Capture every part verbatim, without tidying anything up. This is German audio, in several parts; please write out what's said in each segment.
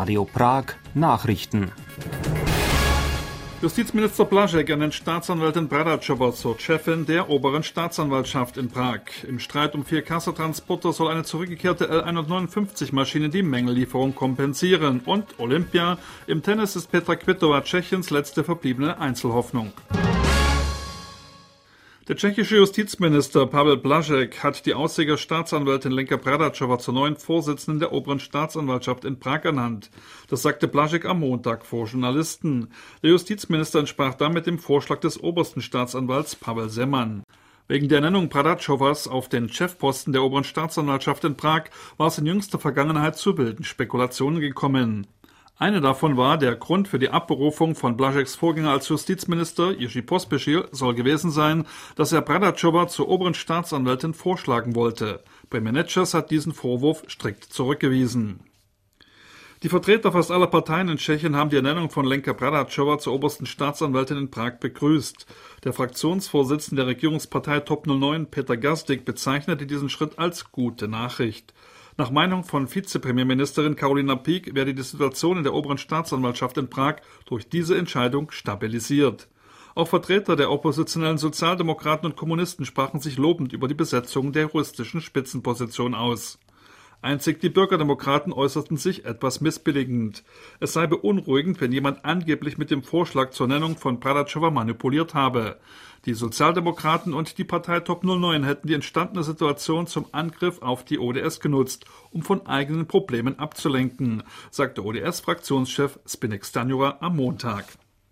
Radio Prag Nachrichten. Justizminister Blažek ernennt Staatsanwältin Bradáčová zur Chefin der oberen Staatsanwaltschaft in Prag. Im Streit um vier Kassa-Transporter soll eine zurückgekehrte L hundertneunundfünfzig Maschine die Mängellieferung kompensieren. Und Olympia. Im Tennis ist Petra Kvitova Tschechiens letzte verbliebene Einzelhoffnung. Der tschechische Justizminister Pavel Blažek hat die Aussiger Staatsanwältin Lenka Bradáčová zur neuen Vorsitzenden der oberen Staatsanwaltschaft in Prag ernannt. Das sagte Blažek am Montag vor Journalisten. Der Justizminister entsprach damit dem Vorschlag des obersten Staatsanwalts Pavel Zeman. Wegen der Ernennung Bradáčovas auf den Chefposten der oberen Staatsanwaltschaft in Prag war es in jüngster Vergangenheit zu wilden Spekulationen gekommen. Eine davon war, der Grund für die Abberufung von Blažeks Vorgänger als Justizminister, Jiří Pospíšil, soll gewesen sein, dass er Bradáčová zur oberen Staatsanwältin vorschlagen wollte. Premier Nečas hat diesen Vorwurf strikt zurückgewiesen. Die Vertreter fast aller Parteien in Tschechien haben die Ernennung von Lenka Bradáčová zur obersten Staatsanwältin in Prag begrüßt. Der Fraktionsvorsitzende der Regierungspartei Top null neun, Petr Gazdík, bezeichnete diesen Schritt als gute Nachricht. Nach Meinung von Vizepremierministerin Karolina Pík werde die Situation in der oberen Staatsanwaltschaft in Prag durch diese Entscheidung stabilisiert. Auch Vertreter der oppositionellen Sozialdemokraten und Kommunisten sprachen sich lobend über die Besetzung der juristischen Spitzenposition aus. Einzig die Bürgerdemokraten äußerten sich etwas missbilligend. Es sei beunruhigend, wenn jemand angeblich mit dem Vorschlag zur Nennung von Bradáčová manipuliert habe. Die Sozialdemokraten und die Partei Top null neun hätten die entstandene Situation zum Angriff auf die O D S genutzt, um von eigenen Problemen abzulenken, sagte O D S-Fraktionschef Zbyněk Stanjura am Montag.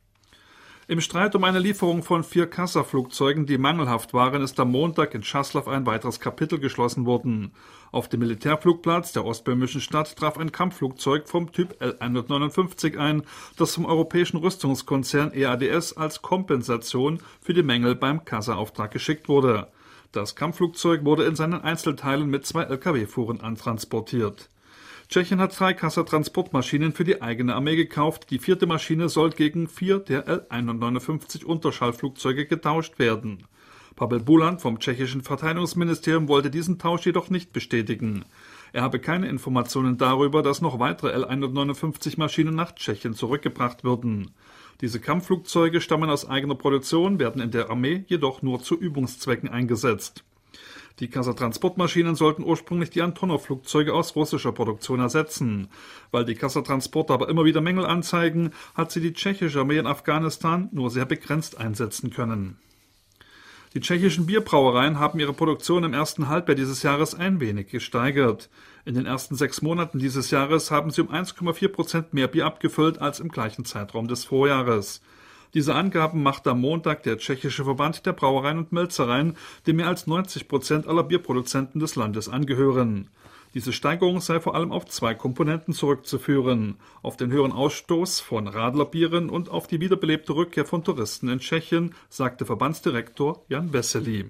Im Streit um eine Lieferung von vier Kassa-Flugzeugen, die mangelhaft waren, ist am Montag in Čáslav ein weiteres Kapitel geschlossen worden. Auf dem Militärflugplatz der ostböhmischen Stadt traf ein Kampfflugzeug vom Typ L hundertneunundfünfzig ein, das vom europäischen Rüstungskonzern E A D S als Kompensation für die Mängel beim Kassa-Auftrag geschickt wurde. Das Kampfflugzeug wurde in seinen Einzelteilen mit zwei L K W-Fuhren antransportiert. Tschechien hat drei Kassa-Transportmaschinen für die eigene Armee gekauft. Die vierte Maschine soll gegen vier der L hundertneunundfünfzig Unterschallflugzeuge getauscht werden. Pavel Bulan vom tschechischen Verteidigungsministerium wollte diesen Tausch jedoch nicht bestätigen. Er habe keine Informationen darüber, dass noch weitere L hundertneunundfünfzig Maschinen nach Tschechien zurückgebracht würden. Diese Kampfflugzeuge stammen aus eigener Produktion, werden in der Armee jedoch nur zu Übungszwecken eingesetzt. Die Kassa-Transportmaschinen sollten ursprünglich die Antonov-Flugzeuge aus russischer Produktion ersetzen. Weil die Kassa-Transporter aber immer wieder Mängel anzeigen, hat sie die tschechische Armee in Afghanistan nur sehr begrenzt einsetzen können. Die tschechischen Bierbrauereien haben ihre Produktion im ersten Halbjahr dieses Jahres ein wenig gesteigert. In den ersten sechs Monaten dieses Jahres haben sie um eins Komma vier Prozent mehr Bier abgefüllt als im gleichen Zeitraum des Vorjahres. Diese Angaben machte am Montag der tschechische Verband der Brauereien und Melzereien, dem mehr als neunzig Prozent aller Bierproduzenten des Landes angehören. Diese Steigerung sei vor allem auf zwei Komponenten zurückzuführen: auf den höheren Ausstoß von Radlerbieren und auf die wiederbelebte Rückkehr von Touristen in Tschechien, sagte Verbandsdirektor Jan Veselý.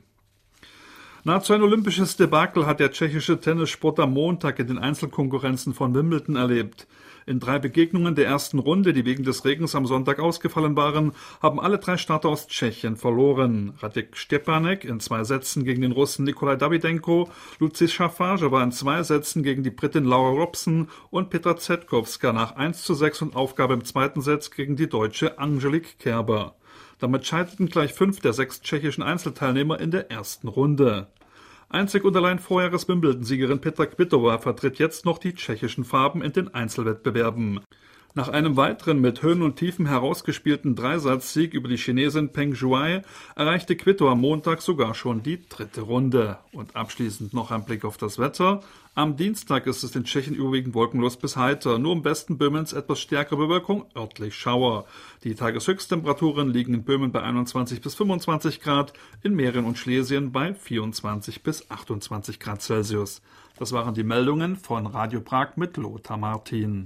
Nahezu ein olympisches Debakel hat der tschechische Tennissport am Montag in den Einzelkonkurrenzen von Wimbledon erlebt. In drei Begegnungen der ersten Runde, die wegen des Regens am Sonntag ausgefallen waren, haben alle drei Starter aus Tschechien verloren. Radek Štěpánek in zwei Sätzen gegen den Russen Nikolai Davydenko, Lucie Šafářová in zwei Sätzen gegen die Britin Laura Robson und Petra Zetkovská nach eins zu sechs und Aufgabe im zweiten Satz gegen die Deutsche Angelique Kerber. Damit scheiterten gleich fünf der sechs tschechischen Einzelteilnehmer in der ersten Runde. Einzig und allein Vorjahres-Wimbledon-Siegerin Petra Kvitova vertritt jetzt noch die tschechischen Farben in den Einzelwettbewerben. Nach einem weiteren mit Höhen und Tiefen herausgespielten Dreisatzsieg über die Chinesin Peng Shuai erreichte Kvitova am Montag sogar schon die dritte Runde. Und abschließend noch ein Blick auf das Wetter. Am Dienstag ist es in Tschechien überwiegend wolkenlos bis heiter, nur im Westen Böhmens etwas stärkere Bewölkung, örtlich Schauer. Die Tageshöchsttemperaturen liegen in Böhmen bei einundzwanzig bis fünfundzwanzig Grad, in Mähren und Schlesien bei vierundzwanzig bis achtundzwanzig Grad Celsius. Das waren die Meldungen von Radio Prag mit Lothar Martin.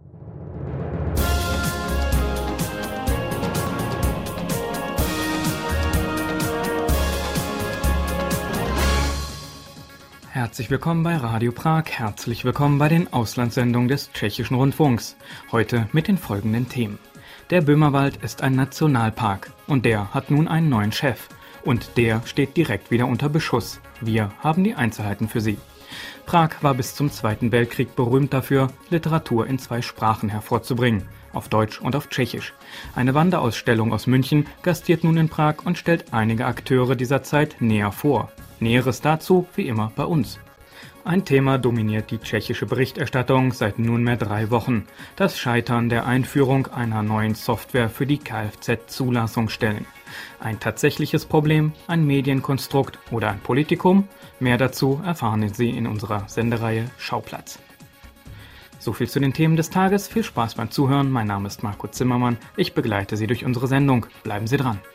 Herzlich willkommen bei Radio Prag, herzlich willkommen bei den Auslandssendungen des Tschechischen Rundfunks. Heute mit den folgenden Themen. Der Böhmerwald ist ein Nationalpark und der hat nun einen neuen Chef. Und der steht direkt wieder unter Beschuss. Wir haben die Einzelheiten für Sie. Prag war bis zum Zweiten Weltkrieg berühmt dafür, Literatur in zwei Sprachen hervorzubringen, auf Deutsch und auf Tschechisch. Eine Wanderausstellung aus München gastiert nun in Prag und stellt einige Akteure dieser Zeit näher vor. Näheres dazu wie immer bei uns. Ein Thema dominiert die tschechische Berichterstattung seit nunmehr drei Wochen: das Scheitern der Einführung einer neuen Software für die Kfz-Zulassungsstellen. Ein tatsächliches Problem, ein Medienkonstrukt oder ein Politikum? Mehr dazu erfahren Sie in unserer Sendereihe Schauplatz. So viel zu den Themen des Tages. Viel Spaß beim Zuhören. Mein Name ist Marco Zimmermann. Ich begleite Sie durch unsere Sendung. Bleiben Sie dran.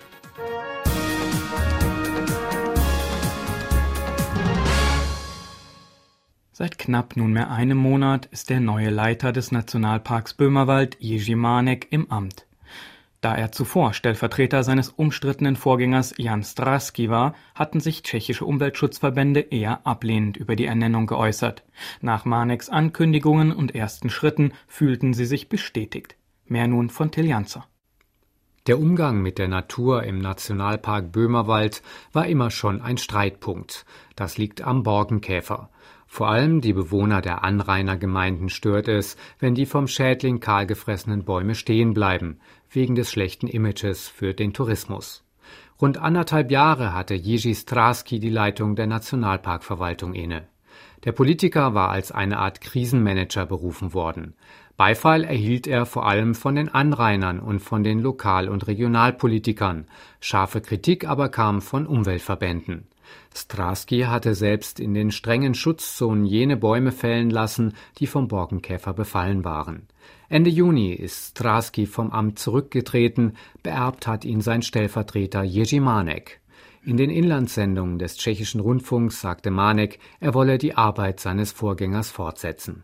Seit knapp nunmehr einem Monat ist der neue Leiter des Nationalparks Böhmerwald, Jiří Mánek, im Amt. Da er zuvor Stellvertreter seines umstrittenen Vorgängers Jan Stráský war, hatten sich tschechische Umweltschutzverbände eher ablehnend über die Ernennung geäußert. Nach Máneks Ankündigungen und ersten Schritten fühlten sie sich bestätigt. Mehr nun von Till Janzer. Der Umgang mit der Natur im Nationalpark Böhmerwald war immer schon ein Streitpunkt. Das liegt am Borkenkäfer. Vor allem die Bewohner der Anrainergemeinden stört es, wenn die vom Schädling kahlgefressenen Bäume stehen bleiben, wegen des schlechten Images für den Tourismus. Rund anderthalb Jahre hatte Jiří Stráský die Leitung der Nationalparkverwaltung inne. Der Politiker war als eine Art Krisenmanager berufen worden. Beifall erhielt er vor allem von den Anrainern und von den Lokal- und Regionalpolitikern. Scharfe Kritik aber kam von Umweltverbänden. Stráský hatte selbst in den strengen Schutzzonen jene Bäume fällen lassen, die vom Borkenkäfer befallen waren. Ende Juni ist Stráský vom Amt zurückgetreten, beerbt hat ihn sein Stellvertreter Jiří Mánek. In den Inlandssendungen des tschechischen Rundfunks sagte Mánek, er wolle die Arbeit seines Vorgängers fortsetzen.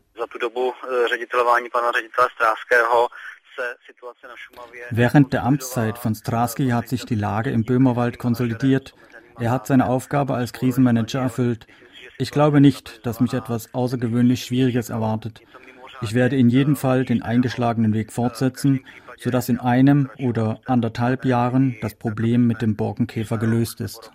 Während der Amtszeit von Stráský hat sich die Lage im Böhmerwald konsolidiert. Er hat seine Aufgabe als Krisenmanager erfüllt. Ich glaube nicht, dass mich etwas außergewöhnlich Schwieriges erwartet. Ich werde in jedem Fall den eingeschlagenen Weg fortsetzen, sodass in einem oder anderthalb Jahren das Problem mit dem Borkenkäfer gelöst ist.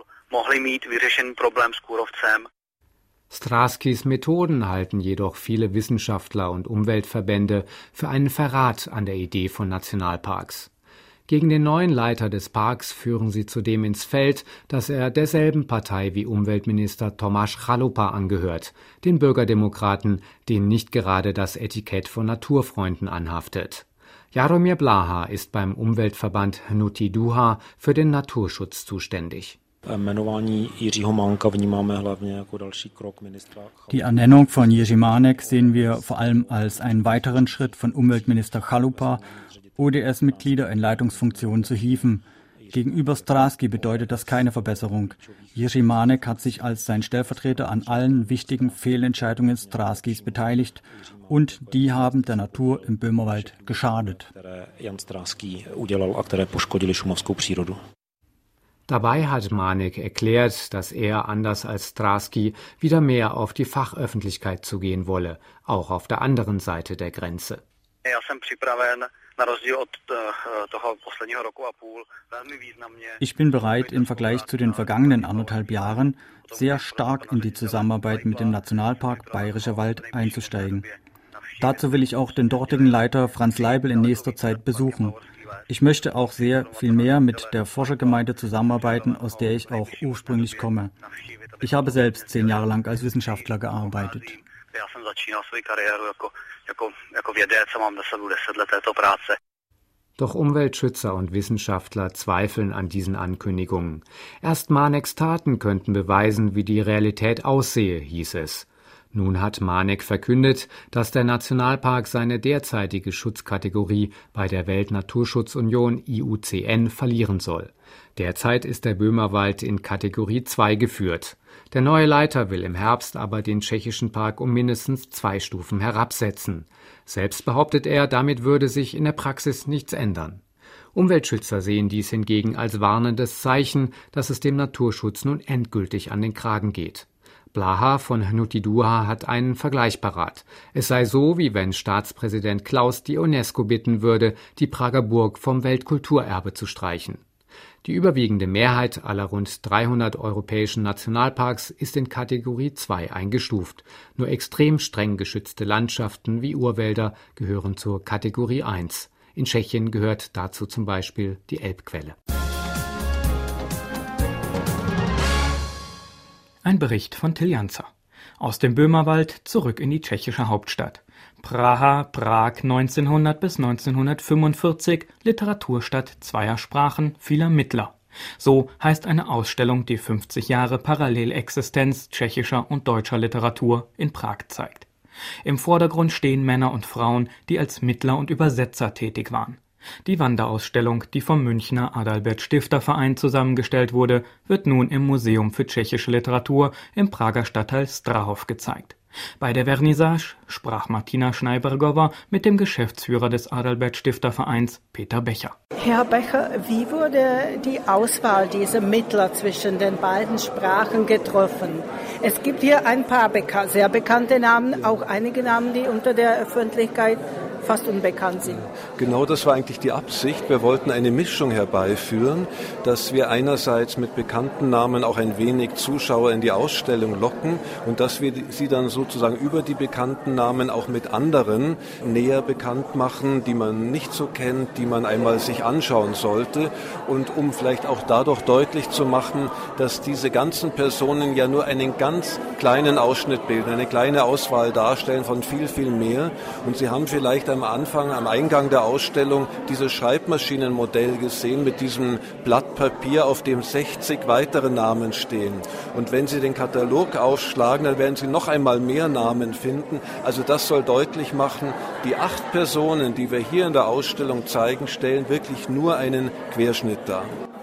Stráskys Methoden halten jedoch viele Wissenschaftler und Umweltverbände für einen Verrat an der Idee von Nationalparks. Gegen den neuen Leiter des Parks führen sie zudem ins Feld, dass er derselben Partei wie Umweltminister Tomáš Chalupa angehört, den Bürgerdemokraten, denen nicht gerade das Etikett von Naturfreunden anhaftet. Jaromír Bláha ist beim Umweltverband Hnutí Duha für den Naturschutz zuständig. Die Ernennung von Jiří Mánek sehen wir vor allem als einen weiteren Schritt von Umweltminister Chalupa, O D S-Mitglieder in Leitungsfunktionen zu hieven. Gegenüber Stráský bedeutet das keine Verbesserung. Jiří Mánek hat sich als sein Stellvertreter an allen wichtigen Fehlentscheidungen Stráskys beteiligt und die haben der Natur im Böhmerwald geschadet. Dabei hat Mánek erklärt, dass er, anders als Stráský, wieder mehr auf die Fachöffentlichkeit zugehen wolle, auch auf der anderen Seite der Grenze. Ich bin bereit, im Vergleich zu den vergangenen anderthalb Jahren sehr stark in die Zusammenarbeit mit dem Nationalpark Bayerischer Wald einzusteigen. Dazu will ich auch den dortigen Leiter Franz Leibl in nächster Zeit besuchen. Ich möchte auch sehr viel mehr mit der Forschergemeinde zusammenarbeiten, aus der ich auch ursprünglich komme. Ich habe selbst zehn Jahre lang als Wissenschaftler gearbeitet. Doch Umweltschützer und Wissenschaftler zweifeln an diesen Ankündigungen. Erst Máneks Taten könnten beweisen, wie die Realität aussehe, hieß es. Nun hat Mánek verkündet, dass der Nationalpark seine derzeitige Schutzkategorie bei der Weltnaturschutzunion I U C N verlieren soll. Derzeit ist der Böhmerwald in Kategorie zwei geführt. Der neue Leiter will im Herbst aber den tschechischen Park um mindestens zwei Stufen herabsetzen. Selbst behauptet er, damit würde sich in der Praxis nichts ändern. Umweltschützer sehen dies hingegen als warnendes Zeichen, dass es dem Naturschutz nun endgültig an den Kragen geht. Bláha von Hnutí Duha hat einen Vergleich parat. Es sei so, wie wenn Staatspräsident Klaus die UNESCO bitten würde, die Prager Burg vom Weltkulturerbe zu streichen. Die überwiegende Mehrheit aller rund dreihundert europäischen Nationalparks ist in Kategorie zwei eingestuft. Nur extrem streng geschützte Landschaften wie Urwälder gehören zur Kategorie eins. In Tschechien gehört dazu zum Beispiel die Elbquelle. Ein Bericht von Till Janzer. Aus dem Böhmerwald zurück in die tschechische Hauptstadt. Praha, Prag neunzehnhundert bis neunzehnhundertfünfundvierzig, Literaturstadt zweier Sprachen, vieler Mittler. So heißt eine Ausstellung, die fünfzig Jahre Parallelexistenz tschechischer und deutscher Literatur in Prag zeigt. Im Vordergrund stehen Männer und Frauen, die als Mittler und Übersetzer tätig waren. Die Wanderausstellung, die vom Münchner Adalbert Stifter Verein zusammengestellt wurde, wird nun im Museum für tschechische Literatur im Prager Stadtteil Strahov gezeigt. Bei der Vernissage sprach Martina Schneibergowa mit dem Geschäftsführer des Adalbert Stifter Vereins, Peter Becher. Herr Becher, wie wurde die Auswahl dieser Mittler zwischen den beiden Sprachen getroffen? Es gibt hier ein paar beka- sehr bekannte Namen, auch einige Namen, die unter der Öffentlichkeit fast unbekannt sind. Genau das war eigentlich die Absicht. Wir wollten eine Mischung herbeiführen, dass wir einerseits mit bekannten Namen auch ein wenig Zuschauer in die Ausstellung locken und dass wir sie dann sozusagen über die bekannten Namen auch mit anderen näher bekannt machen, die man nicht so kennt, die man einmal sich anschauen sollte, und um vielleicht auch dadurch deutlich zu machen, dass diese ganzen Personen ja nur einen ganz kleinen Ausschnitt bilden, eine kleine Auswahl darstellen von viel, viel mehr. Und Sie haben vielleicht am Anfang, am Eingang der Ausstellung dieses Schreibmaschinenmodell gesehen mit diesem Blatt Papier, auf dem sechzig weitere Namen stehen. Und wenn Sie den Katalog aufschlagen, dann werden Sie noch einmal mehr Namen finden. Also das soll deutlich machen, die acht Personen, die wir hier in der Ausstellung zeigen, stellen wirklich nur einen Querschnitt dar.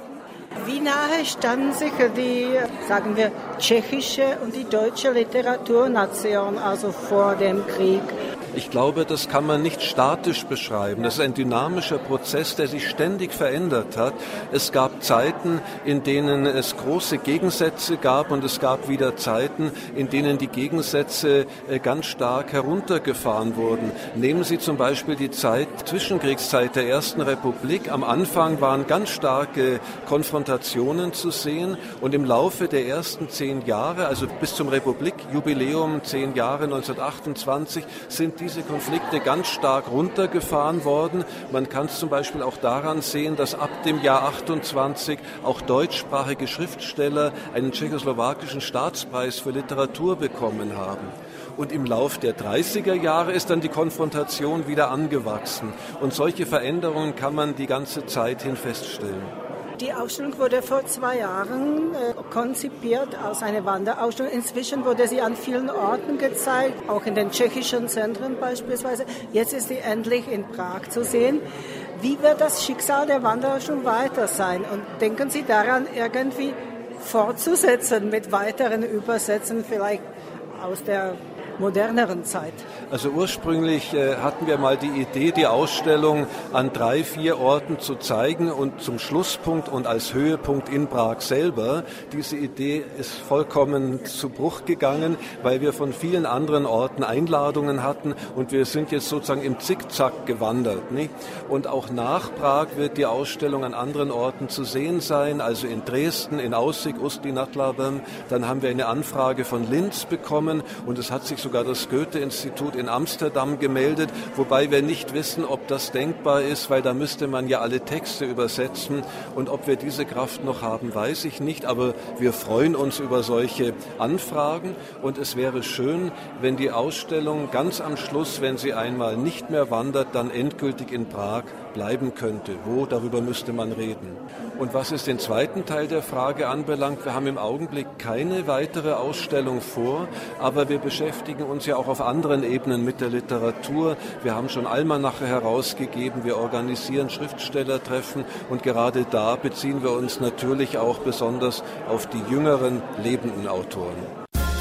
Wie nahe standen sich die, sagen wir, tschechische und die deutsche Literaturnation also vor dem Krieg? Ich glaube, das kann man nicht statisch beschreiben. Das ist ein dynamischer Prozess, der sich ständig verändert hat. Es gab Zeiten, in denen es große Gegensätze gab, und es gab wieder Zeiten, in denen die Gegensätze ganz stark heruntergefahren wurden. Nehmen Sie zum Beispiel die Zeit, Zwischenkriegszeit der Ersten Republik. Am Anfang waren ganz starke Konfrontationen zu sehen, und im Laufe der ersten zehn Jahre, also bis zum Republikjubiläum, zehn Jahre neunzehnhundertachtundzwanzig, sind die diese Konflikte ganz stark runtergefahren worden. Man kann es zum Beispiel auch daran sehen, dass ab dem Jahr achtundzwanzig auch deutschsprachige Schriftsteller einen tschechoslowakischen Staatspreis für Literatur bekommen haben. Und im Lauf der dreißiger Jahre ist dann die Konfrontation wieder angewachsen. Und solche Veränderungen kann man die ganze Zeit hin feststellen. Die Ausstellung wurde vor zwei Jahren äh, konzipiert als eine Wanderausstellung. Inzwischen wurde sie an vielen Orten gezeigt, auch in den tschechischen Zentren beispielsweise. Jetzt ist sie endlich in Prag zu sehen. Wie wird das Schicksal der Wanderausstellung weiter sein? Und denken Sie daran, irgendwie fortzusetzen mit weiteren Übersetzen, vielleicht aus der moderneren Zeit? Also ursprünglich äh, hatten wir mal die Idee, die Ausstellung an drei, vier Orten zu zeigen und zum Schlusspunkt und als Höhepunkt in Prag selber. Diese Idee ist vollkommen zu Bruch gegangen, weil wir von vielen anderen Orten Einladungen hatten, und wir sind jetzt sozusagen im Zickzack gewandert, nicht? Und auch nach Prag wird die Ausstellung an anderen Orten zu sehen sein, also in Dresden, in Aussig, Ústí nad Labem. Dann haben wir eine Anfrage von Linz bekommen, und es hat sich sogar das Goethe-Institut in Amsterdam gemeldet, wobei wir nicht wissen, ob das denkbar ist, weil da müsste man ja alle Texte übersetzen, und ob wir diese Kraft noch haben, weiß ich nicht, aber wir freuen uns über solche Anfragen, und es wäre schön, wenn die Ausstellung ganz am Schluss, wenn sie einmal nicht mehr wandert, dann endgültig in Prag bleiben könnte. Wo, darüber müsste man reden. Und was es den zweiten Teil der Frage anbelangt, wir haben im Augenblick keine weitere Ausstellung vor, aber wir beschäftigen uns ja auch auf anderen Ebenen mit der Literatur. Wir haben schon Almanache herausgegeben, wir organisieren Schriftstellertreffen, und gerade da beziehen wir uns natürlich auch besonders auf die jüngeren lebenden Autoren.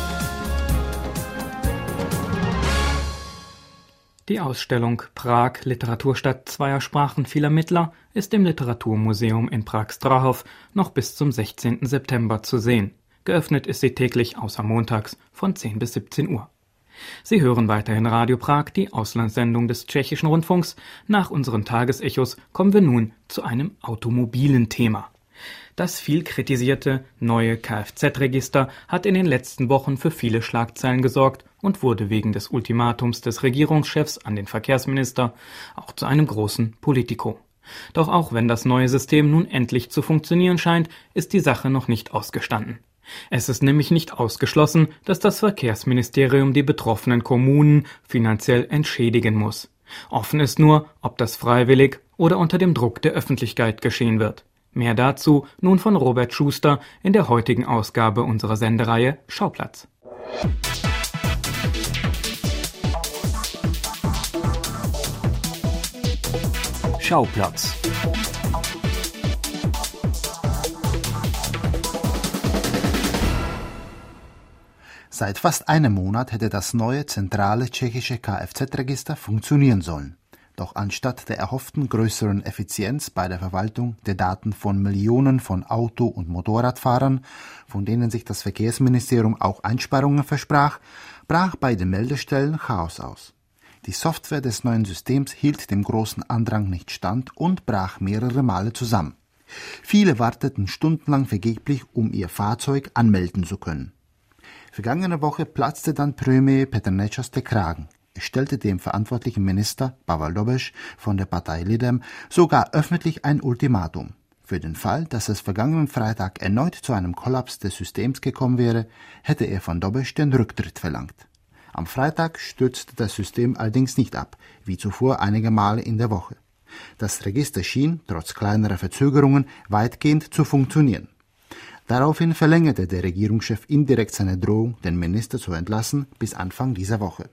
Die Ausstellung Prag, Literaturstadt zweier Sprachen, vieler Mittler ist im Literaturmuseum in Prag-Strahov noch bis zum sechzehnten September zu sehen. Geöffnet ist sie täglich außer montags von zehn bis siebzehn Uhr. Sie hören weiterhin Radio Prag, die Auslandssendung des Tschechischen Rundfunks. Nach unseren Tagesechos kommen wir nun zu einem automobilen Thema. Das viel kritisierte neue Kfz-Register hat in den letzten Wochen für viele Schlagzeilen gesorgt und wurde wegen des Ultimatums des Regierungschefs an den Verkehrsminister auch zu einem großen Politico. Doch auch wenn das neue System nun endlich zu funktionieren scheint, ist die Sache noch nicht ausgestanden. Es ist nämlich nicht ausgeschlossen, dass das Verkehrsministerium die betroffenen Kommunen finanziell entschädigen muss. Offen ist nur, ob das freiwillig oder unter dem Druck der Öffentlichkeit geschehen wird. Mehr dazu nun von Robert Schuster in der heutigen Ausgabe unserer Sendereihe Schauplatz. Schauplatz. Seit fast einem Monat hätte das neue zentrale tschechische Kfz-Register funktionieren sollen. Doch anstatt der erhofften größeren Effizienz bei der Verwaltung der Daten von Millionen von Auto- und Motorradfahrern, von denen sich das Verkehrsministerium auch Einsparungen versprach, brach bei den Meldestellen Chaos aus. Die Software des neuen Systems hielt dem großen Andrang nicht stand und brach mehrere Male zusammen. Viele warteten stundenlang vergeblich, um ihr Fahrzeug anmelden zu können. Vergangene Woche platzte dann Premier Petr Nečas der Kragen. Er stellte dem verantwortlichen Minister Pavel Dobeš von der Partei Lidem sogar öffentlich ein Ultimatum. Für den Fall, dass es vergangenen Freitag erneut zu einem Kollaps des Systems gekommen wäre, hätte er von Dobeš den Rücktritt verlangt. Am Freitag stürzte das System allerdings nicht ab, wie zuvor einige Male in der Woche. Das Register schien, trotz kleinerer Verzögerungen, weitgehend zu funktionieren. Daraufhin verlängerte der Regierungschef indirekt seine Drohung, den Minister zu entlassen, bis Anfang dieser Woche.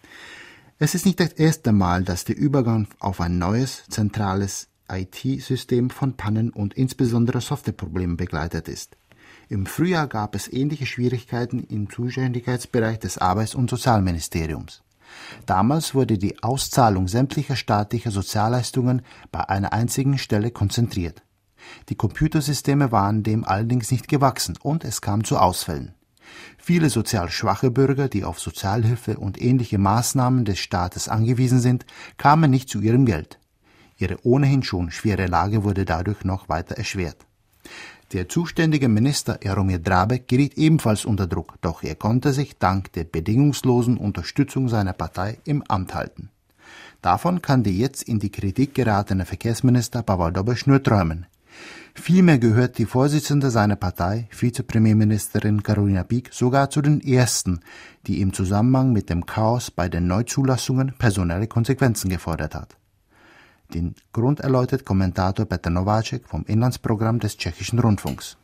Es ist nicht das erste Mal, dass der Übergang auf ein neues, zentrales I T-System von Pannen und insbesondere Softwareproblemen begleitet ist. Im Frühjahr gab es ähnliche Schwierigkeiten im Zuständigkeitsbereich des Arbeits- und Sozialministeriums. Damals wurde die Auszahlung sämtlicher staatlicher Sozialleistungen bei einer einzigen Stelle konzentriert. Die Computersysteme waren dem allerdings nicht gewachsen und es kam zu Ausfällen. Viele sozial schwache Bürger, die auf Sozialhilfe und ähnliche Maßnahmen des Staates angewiesen sind, kamen nicht zu ihrem Geld. Ihre ohnehin schon schwere Lage wurde dadurch noch weiter erschwert. Der zuständige Minister Jaromír Drábek geriet ebenfalls unter Druck, doch er konnte sich dank der bedingungslosen Unterstützung seiner Partei im Amt halten. Davon kann der jetzt in die Kritik geratene Verkehrsminister Pavel Dobeš nur träumen. Vielmehr gehört die Vorsitzende seiner Partei, Vizepremierministerin Karolina Pík, sogar zu den ersten, die im Zusammenhang mit dem Chaos bei den Neuzulassungen personelle Konsequenzen gefordert hat. Den Grund erläutert Kommentator Petr Nováček vom Inlandsprogramm des tschechischen Rundfunks.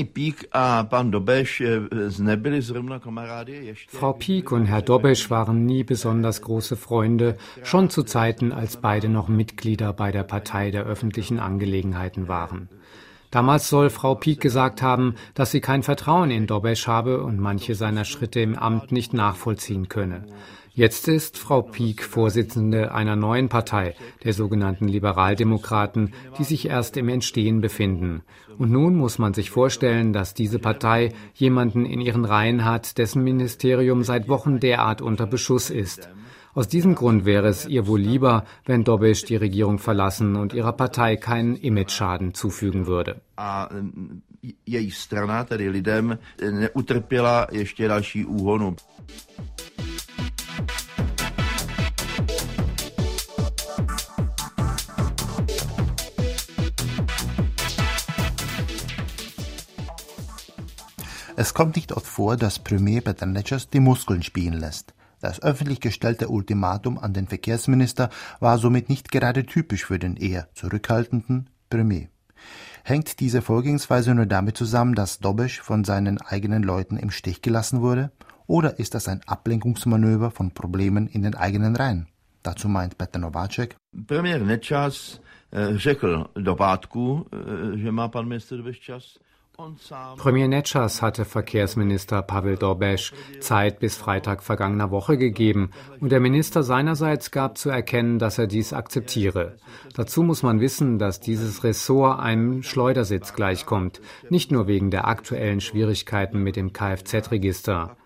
Frau Pík und Herr Dobeš waren nie besonders große Freunde, schon zu Zeiten, als beide noch Mitglieder bei der Partei der öffentlichen Angelegenheiten waren. Damals soll Frau Pík gesagt haben, dass sie kein Vertrauen in Dobeš habe und manche seiner Schritte im Amt nicht nachvollziehen könne. Jetzt ist Frau Pík Vorsitzende einer neuen Partei, der sogenannten Liberaldemokraten, die sich erst im Entstehen befinden. Und nun muss man sich vorstellen, dass diese Partei jemanden in ihren Reihen hat, dessen Ministerium seit Wochen derart unter Beschuss ist. Aus diesem Grund wäre es ihr wohl lieber, wenn Dobeš die Regierung verlassen und ihrer Partei keinen Imageschaden zufügen würde. A její strana, tedy Lidem, neutrpěla ještě další úhonu. Es kommt nicht oft vor, dass Premier Petr Nečas die Muskeln spielen lässt. Das öffentlich gestellte Ultimatum an den Verkehrsminister war somit nicht gerade typisch für den eher zurückhaltenden Premier. Hängt diese Vorgehensweise nur damit zusammen, dass Dobeš von seinen eigenen Leuten im Stich gelassen wurde? Oder ist das ein Ablenkungsmanöver von Problemen in den eigenen Reihen? Dazu meint Petr Nováček. Premier Nečas řekl do pátku, že má pan minister Dobeš čas. Premier Nečas hatte Verkehrsminister Pavel Dobeš Zeit bis Freitag vergangener Woche gegeben und der Minister seinerseits gab zu erkennen, dass er dies akzeptiere. Dazu muss man wissen, dass dieses Ressort einem Schleudersitz gleichkommt, nicht nur wegen der aktuellen Schwierigkeiten mit dem Kfz-Register.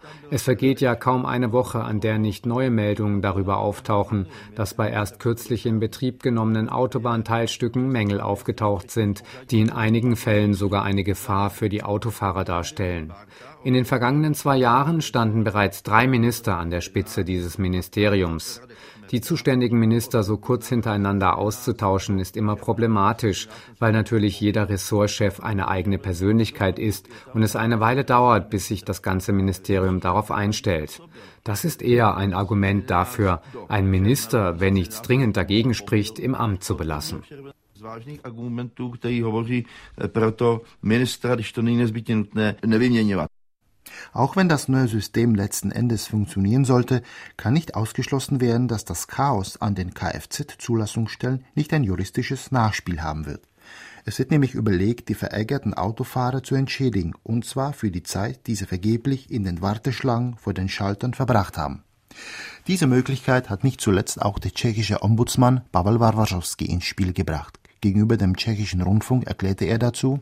Es vergeht ja kaum eine Woche, an der nicht neue Meldungen darüber auftauchen, dass bei erst kürzlich in Betrieb genommenen Autobahnteilstücken Mängel aufgetaucht sind, die in einigen Fällen sogar eine Gefahr für die Autofahrer darstellen. In den vergangenen zwei Jahren standen bereits drei Minister an der Spitze dieses Ministeriums. Die zuständigen Minister so kurz hintereinander auszutauschen, ist immer problematisch, weil natürlich jeder Ressortchef eine eigene Persönlichkeit ist und es eine Weile dauert, bis sich das ganze Ministerium darauf einstellt. Das ist eher ein Argument dafür, einen Minister, wenn nichts dringend dagegen spricht, im Amt zu belassen. Vážných argumentů, který hovoří pro to ministra, když to není nezbytně nutné, nevyměňovat. Auch wenn das neue System letzten Endes funktionieren sollte, kann nicht ausgeschlossen werden, dass das Chaos an den Kfz-Zulassungsstellen nicht ein juristisches Nachspiel haben wird. Es wird nämlich überlegt, die verärgerten Autofahrer zu entschädigen, und zwar für die Zeit, die sie vergeblich in den Warteschlangen vor den Schaltern verbracht haben. Diese Möglichkeit hat nicht zuletzt auch der tschechische Ombudsmann Pavel Varvařovský ins Spiel gebracht. Gegenüber dem tschechischen Rundfunk erklärte er dazu: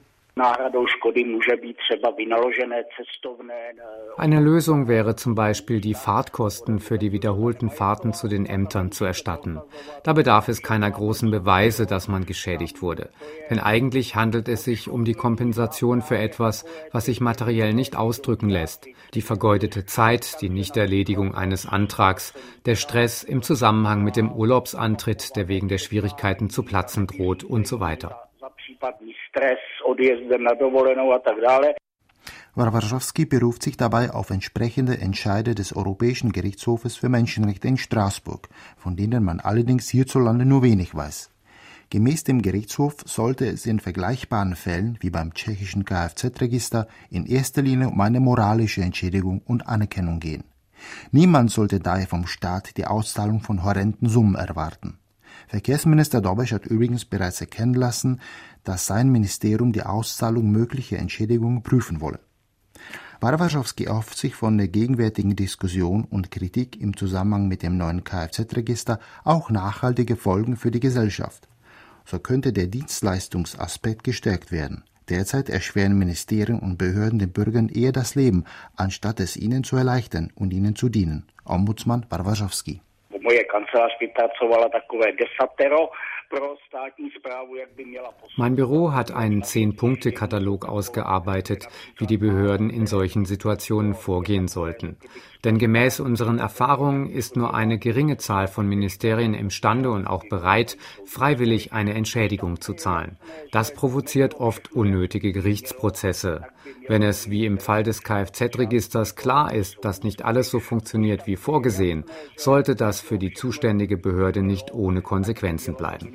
Eine Lösung wäre zum Beispiel, die Fahrtkosten für die wiederholten Fahrten zu den Ämtern zu erstatten. Da bedarf es keiner großen Beweise, dass man geschädigt wurde. Denn eigentlich handelt es sich um die Kompensation für etwas, was sich materiell nicht ausdrücken lässt. Die vergeudete Zeit, die Nichterledigung eines Antrags, der Stress im Zusammenhang mit dem Urlaubsantritt, der wegen der Schwierigkeiten zu platzen droht und so weiter. Varvařovský beruft sich dabei auf entsprechende Entscheide des Europäischen Gerichtshofes für Menschenrechte in Straßburg, von denen man allerdings hierzulande nur wenig weiß. Gemäß dem Gerichtshof sollte es in vergleichbaren Fällen wie beim tschechischen Kfz-Register in erster Linie um eine moralische Entschädigung und Anerkennung gehen. Niemand sollte daher vom Staat die Auszahlung von horrenden Summen erwarten. Verkehrsminister Dobeš hat übrigens bereits erkennen lassen, dass sein Ministerium die Auszahlung möglicher Entschädigungen prüfen wolle. Varvařovský erhofft sich von der gegenwärtigen Diskussion und Kritik im Zusammenhang mit dem neuen Kfz-Register auch nachhaltige Folgen für die Gesellschaft. So könnte der Dienstleistungsaspekt gestärkt werden. Derzeit erschweren Ministerien und Behörden den Bürgern eher das Leben, anstatt es ihnen zu erleichtern und ihnen zu dienen. Ombudsman Varvařovský. Mein Büro hat einen Zehn-Punkte-Katalog ausgearbeitet, wie die Behörden in solchen Situationen vorgehen sollten. Denn gemäß unseren Erfahrungen ist nur eine geringe Zahl von Ministerien imstande und auch bereit, freiwillig eine Entschädigung zu zahlen. Das provoziert oft unnötige Gerichtsprozesse. Wenn es, wie im Fall des Kfz-Registers, klar ist, dass nicht alles so funktioniert wie vorgesehen, sollte das für die zuständige Behörde nicht ohne Konsequenzen bleiben.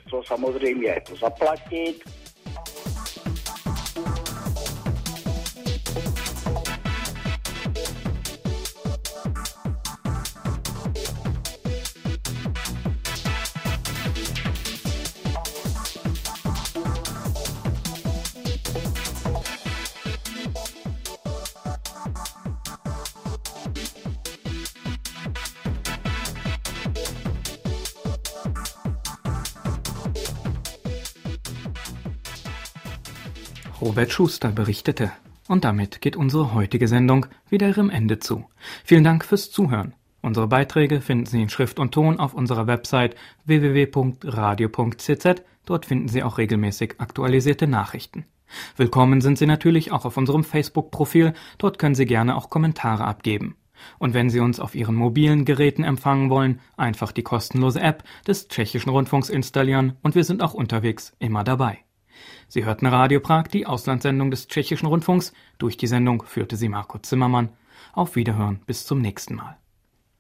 Robert Schuster berichtete. Und damit geht unsere heutige Sendung wieder ihrem Ende zu. Vielen Dank fürs Zuhören. Unsere Beiträge finden Sie in Schrift und Ton auf unserer Website w w w punkt radio punkt c z. Dort finden Sie auch regelmäßig aktualisierte Nachrichten. Willkommen sind Sie natürlich auch auf unserem Facebook-Profil. Dort können Sie gerne auch Kommentare abgeben. Und wenn Sie uns auf Ihren mobilen Geräten empfangen wollen, einfach die kostenlose App des Tschechischen Rundfunks installieren und wir sind auch unterwegs immer dabei. Sie hörten Radio Prag, die Auslandssendung des Tschechischen Rundfunks. Durch die Sendung führte sie Marco Zimmermann. Auf Wiederhören, bis zum nächsten Mal.